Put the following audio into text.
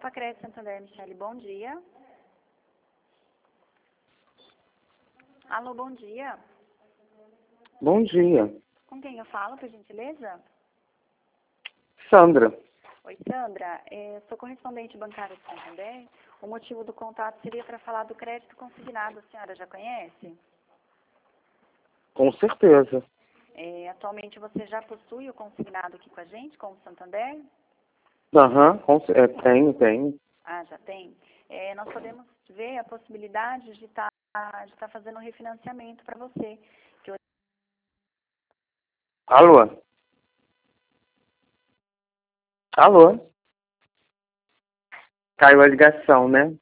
Copa Crédito Santander, Michele, bom dia. Alô, bom dia. Bom dia. Com quem eu falo, por gentileza? Sandra. Oi, Sandra. Sou correspondente bancária de Santander. O motivo do contato seria para falar do crédito consignado. A senhora já conhece? Com certeza. Atualmente você já possui o consignado aqui com a gente, com o Santander? Aham, tenho. Ah, já tem. Nós podemos ver a possibilidade de estar fazendo um refinanciamento para você. Alô? Alô? Caiu a ligação, né?